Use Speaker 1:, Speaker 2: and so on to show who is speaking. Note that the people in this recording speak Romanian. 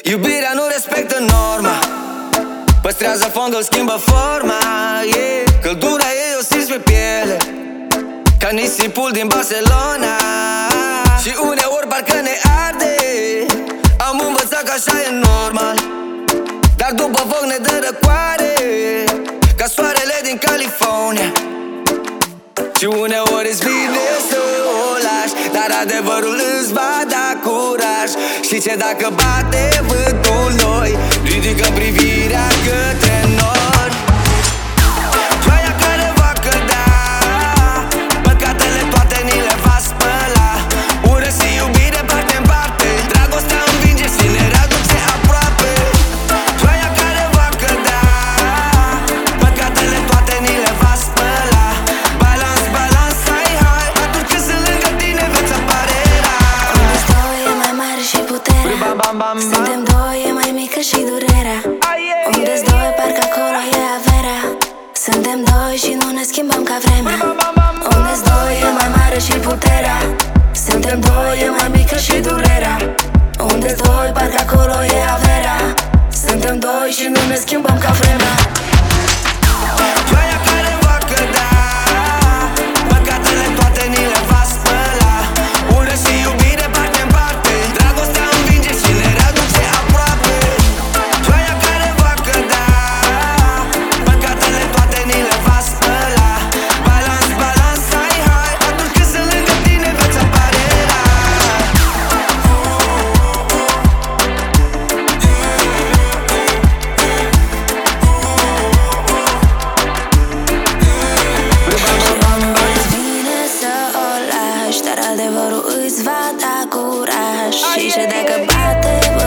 Speaker 1: Iubirea nu respectă norma, păstrează fondul, schimbă forma, yeah. Căldura ei o simți pe piele, ca nisipul din Barcelona. Și uneori parcă ne arde. Am învățat că așa e normal, dar după foc ne dă răcoare, ca soarele din California. Și uneori îți vine să o lași, dar adevărul îți va da curaj. Știi ce, dacă bate vântul noi, ridică privirea către nori. Ploaia care va cădea, păcatele toate ni le va spăla. Ură și iubire parte în parte, dragostea învinge și ne readuce aproape. Ploaia care va cădea, păcatele toate ni le va spăla. Balans, balans, hai, hai, atunci când sunt lângă tine veți apare rar.
Speaker 2: Unde stoi e mai mare și puterea, suntem doi, e mai mică și durerea. Unde-s doi, parcă acolo e averea. Suntem doi și nu ne schimbăm ca vremea. Unde-s doi, e mai mare și puterea, suntem doi, e mai mică și durerea. Unde-s doi, parcă acolo e averea. Suntem doi și nu ne schimbăm ca vremea.
Speaker 1: Ploaia care va cădea, păcatele toate ni le va spăla. Ură și iubire parte în parte, dragostea învinge și ne readuce aproape. Ploaia care va cădea, păcatele toate ni le va spăla. Balans, balans, hai, hai, atunci când sunt lângă tine veți apare rar.
Speaker 2: Îți vine să o lași, dar adevărul îți va da curaj. Și ce dacă bate